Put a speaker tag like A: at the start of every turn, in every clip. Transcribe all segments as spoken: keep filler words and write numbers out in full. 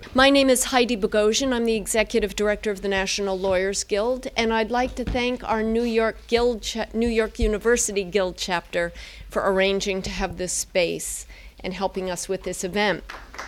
A: My name is Heidi Bogosian. I'm the Executive Director of the National Lawyers Guild, and I'd like to thank our New York Guild, cha- New York University Guild chapter for arranging to have this space and helping us with this event.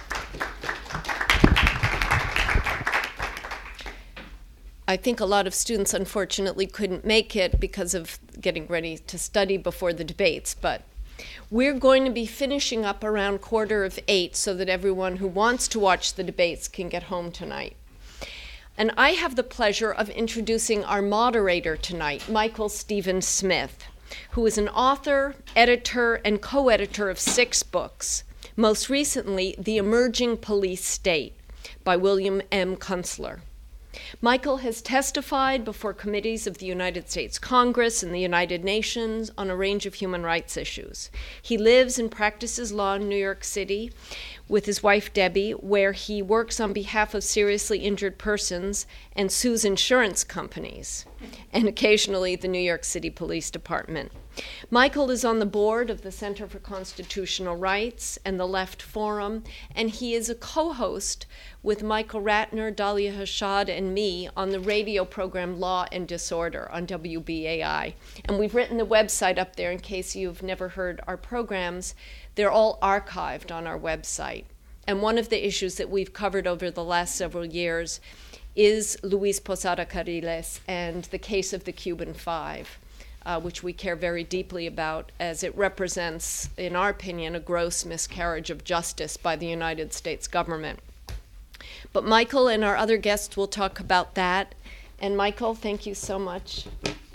A: I think a lot of students, unfortunately, couldn't make it because of getting ready to study before the debates, but we're going to be finishing up around quarter of eight so that everyone who wants to watch the debates can get home tonight. And I have the pleasure of introducing our moderator tonight, Michael Stephen Smith, who is an author, editor, and co-editor of six books, most recently, The Emerging Police State by William M. Kunstler. Michael has testified before committees of the United States Congress and the United Nations on a range of human rights issues. He lives and practices law in New York City with his wife, Debbie, where he works on behalf of seriously injured persons and sues insurance companies, and occasionally the New York City Police Department. Michael is on the board of the Center for Constitutional Rights and the Left Forum, and he is a co-host with Michael Ratner, Dalia Hashad, and me on the radio program Law and Disorder on W B A I. And we've written the website up there in case you've never heard our programs. They're all archived on our website. And one of the issues that we've covered over the last several years is Luis Posada Carriles and the case of the Cuban Five, uh, which we care very deeply about, as it represents, in our opinion, a gross miscarriage of justice by the United States government. But Michael and our other guests will talk about that. And Michael, thank you so much.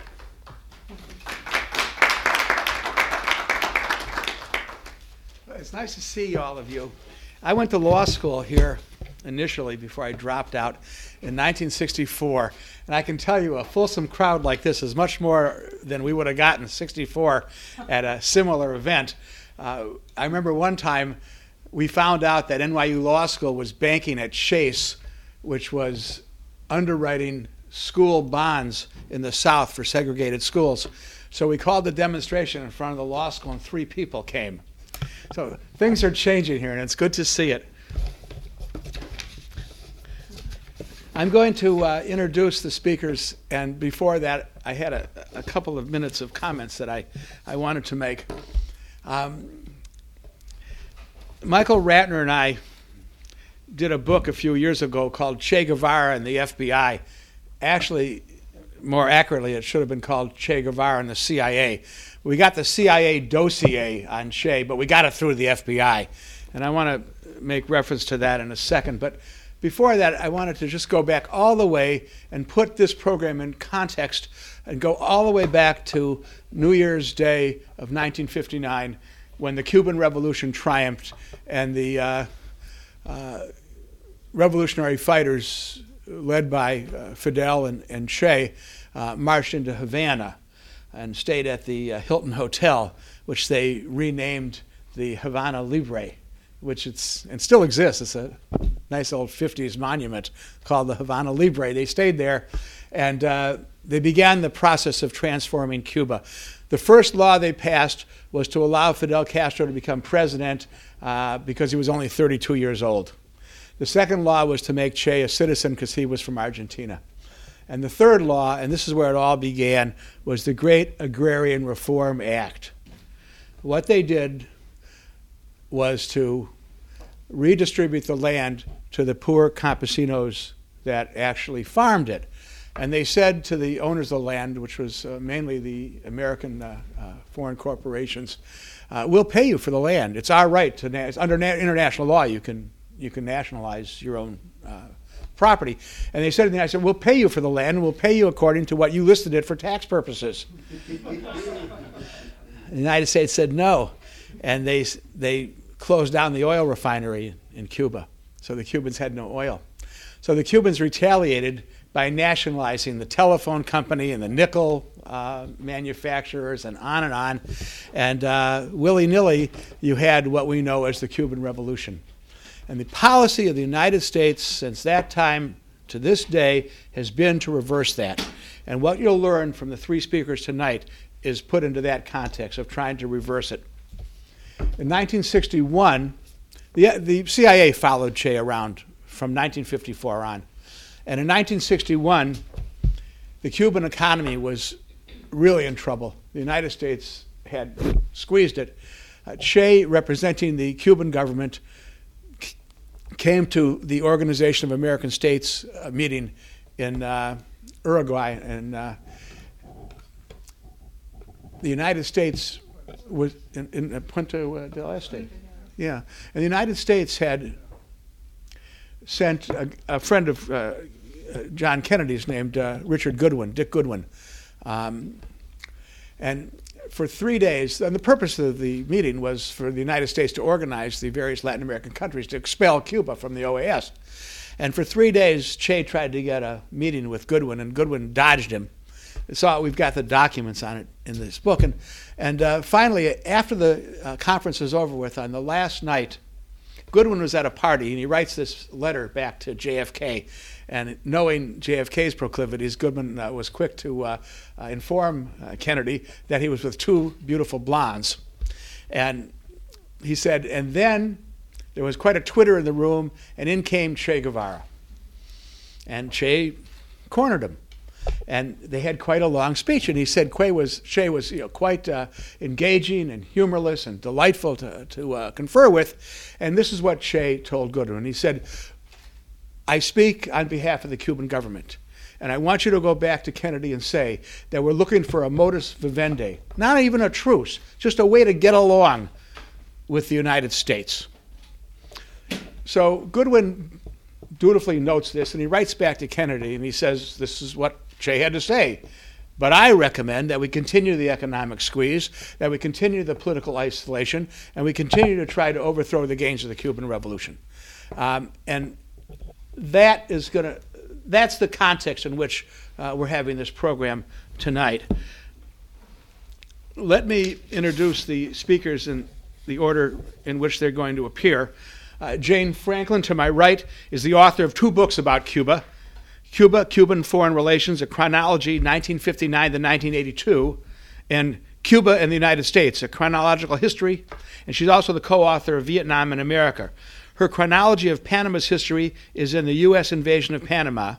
B: It's nice to see all of you. I went to law school here initially before I dropped out in nineteen sixty-four. And I can tell you a fulsome crowd like this is much more than we would have gotten in sixty-four at a similar event. Uh, I remember one time we found out that N Y U Law School was banking at Chase, which was underwriting school bonds in the South for segregated schools. So we called the demonstration in front of the law school, and three people came. So things are changing here, and it's good to see it. I'm going to uh, introduce the speakers, and before that, I had a, a couple of minutes of comments that I, I wanted to make. Um, Michael Ratner and I did a book a few years ago called Che Guevara and the F B I. Actually, more accurately, it should have been called Che Guevara and the C I A. We got the C I A dossier on Che, but we got it through the F B I. And I want to make reference to that in a second. But before that, I wanted to just go back all the way and put this program in context and go all the way back to New Year's Day of nineteen fifty-nine, when the Cuban Revolution triumphed and the uh, uh, revolutionary fighters led by uh, Fidel and, and Che uh, marched into Havana and stayed at the uh, Hilton Hotel, which they renamed the Havana Libre, which it's and still exists. It's a nice old fifties monument called the Havana Libre. They stayed there, and uh, they began the process of transforming Cuba. The first law they passed was to allow Fidel Castro to become president uh, because he was only thirty-two years old. The second law was to make Che a citizen because he was from Argentina. And the third law, and this is where it all began, was the Great Agrarian Reform Act. What they did was to redistribute the land to the poor campesinos that actually farmed it. And they said to the owners of the land, which was uh, mainly the American uh, uh, foreign corporations, uh, we'll pay you for the land. It's our right to, na- it's under na- international law, you can you can nationalize your own uh, property. And they said to the United States, we'll pay you for the land, and we'll pay you according to what you listed it for tax purposes. The United States said no, and they they closed down the oil refinery in Cuba. So the Cubans had no oil. So the Cubans retaliated by nationalizing the telephone company and the nickel uh, manufacturers and on and on. And uh, willy-nilly, you had what we know as the Cuban Revolution. And the policy of the United States since that time to this day has been to reverse that. And what you'll learn from the three speakers tonight is put into that context of trying to reverse it. In nineteen sixty-one, the, the C I A followed Che around from nineteen fifty-four on. And in nineteen sixty-one, the Cuban economy was really in trouble. The United States had squeezed it. Uh, Che, representing the Cuban government, c- came to the Organization of American States uh, meeting in uh, Uruguay, and uh, the United States was in, in Punta uh, del Este. Yeah, and the United States had sent a, a friend of uh, John Kennedy's named uh, Richard Goodwin, Dick Goodwin, um, and for three days, and the purpose of the meeting was for the United States to organize the various Latin American countries to expel Cuba from the O A S. And for three days, Che tried to get a meeting with Goodwin, and Goodwin dodged him. So we've got the documents on it in this book. And, and uh, finally, after the uh, conference was over with, on the last night, Goodwin was at a party, and he writes this letter back to J F K. And knowing J F K's proclivities, Goodwin uh, was quick to uh, uh, inform uh, Kennedy that he was with two beautiful blondes. And he said, and then there was quite a twitter in the room, and in came Che Guevara. And Che cornered him. And they had quite a long speech, and he said Che was, Che was you know, quite uh, engaging and humorless and delightful to, to uh, confer with. And this is what Che told Goodwin. He said, I speak on behalf of the Cuban government, and I want you to go back to Kennedy and say that we're looking for a modus vivendi, not even a truce, just a way to get along with the United States. So Goodwin dutifully notes this, and he writes back to Kennedy, and he says, this is what Che had to say. But I recommend that we continue the economic squeeze, that we continue the political isolation, and we continue to try to overthrow the gains of the Cuban Revolution. Um, and that is going to, that's the context in which uh, we're having this program tonight. Let me introduce the speakers in the order in which they're going to appear. Uh, Jane Franklin, to my right, is the author of two books about Cuba. Cuba, Cuban Foreign Relations, A Chronology, nineteen fifty-nine to nineteen eighty-two, and Cuba and the United States, A Chronological History, and she's also the co-author of Vietnam and America. Her chronology of Panama's history is in the U S Invasion of Panama,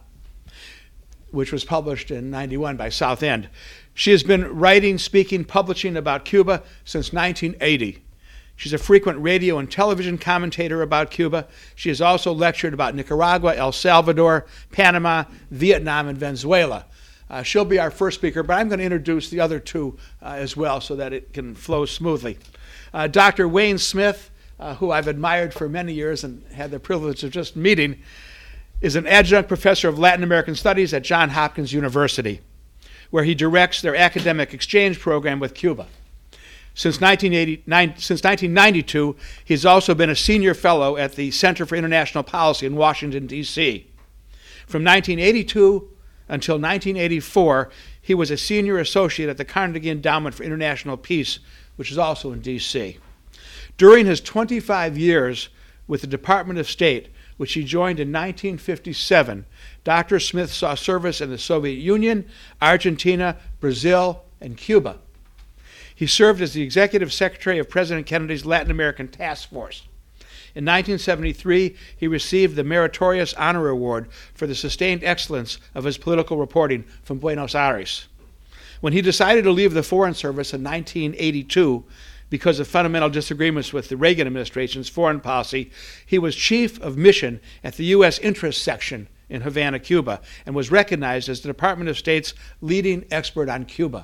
B: which was published in ninety-one by South End. She has been writing, speaking, publishing about Cuba since nineteen eighty. She's a frequent radio and television commentator about Cuba. She has also lectured about Nicaragua, El Salvador, Panama, Vietnam, and Venezuela. Uh, she'll be our first speaker, but I'm going to introduce the other two uh, as well so that it can flow smoothly. Uh, Doctor Wayne Smith, uh, who I've admired for many years and had the privilege of just meeting, is an adjunct professor of Latin American Studies at Johns Hopkins University, where he directs their academic exchange program with Cuba. Since nineteen eighty-nine, since nineteen ninety-two, he's also been a senior fellow at the Center for International Policy in Washington, D C From nineteen eighty-two until nineteen eighty-four, he was a senior associate at the Carnegie Endowment for International Peace, which is also in D C During his twenty-five years with the Department of State, which he joined in nineteen fifty-seven, Doctor Smith saw service in the Soviet Union, Argentina, Brazil, and Cuba. He served as the executive secretary of President Kennedy's Latin American Task Force. In nineteen seventy-three, he received the Meritorious Honor Award for the sustained excellence of his political reporting from Buenos Aires. When he decided to leave the Foreign Service in nineteen eighty-two because of fundamental disagreements with the Reagan administration's foreign policy, he was chief of mission at the U S Interest Section in Havana, Cuba, and was recognized as the Department of State's leading expert on Cuba.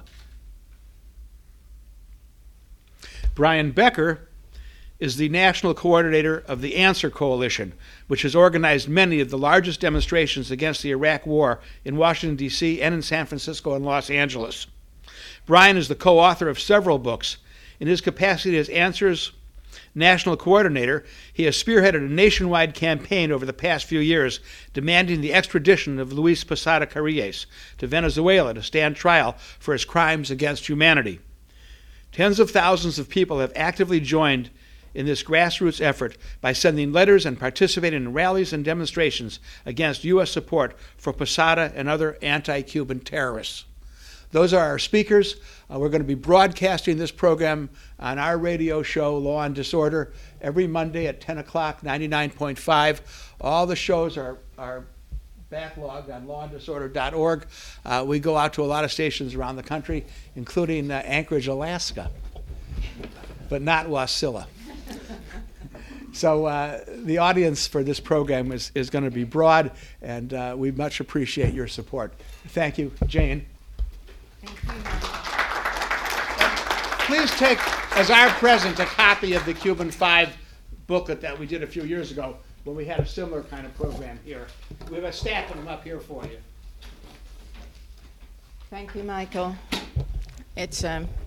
B: Brian Becker is the national coordinator of the Answer Coalition, which has organized many of the largest demonstrations against the Iraq War in Washington, D C, and in San Francisco and Los Angeles. Brian is the co-author of several books. In his capacity as Answer's national coordinator, he has spearheaded a nationwide campaign over the past few years demanding the extradition of Luis Posada Carilles to Venezuela to stand trial for his crimes against humanity. Tens of thousands of people have actively joined in this grassroots effort by sending letters and participating in rallies and demonstrations against U S support for Posada and other anti-Cuban terrorists. Those are our speakers. Uh, we're going to be broadcasting this program on our radio show, Law and Disorder, every Monday at ten o'clock, ninety-nine point five. All the shows are, are backlogged on law and disorder dot org. Uh, we go out to a lot of stations around the country, including uh, Anchorage, Alaska, but not Wasilla. So uh, the audience for this program is, is going to be broad, and uh, we much appreciate your support. Thank you, Jane.
C: Thank you.
B: Please take, as our present, a copy of the Cuban Five booklet that we did a few years ago when we had a similar kind of program here. We have a stack of them up here for you.
C: Thank you, Michael. It's um,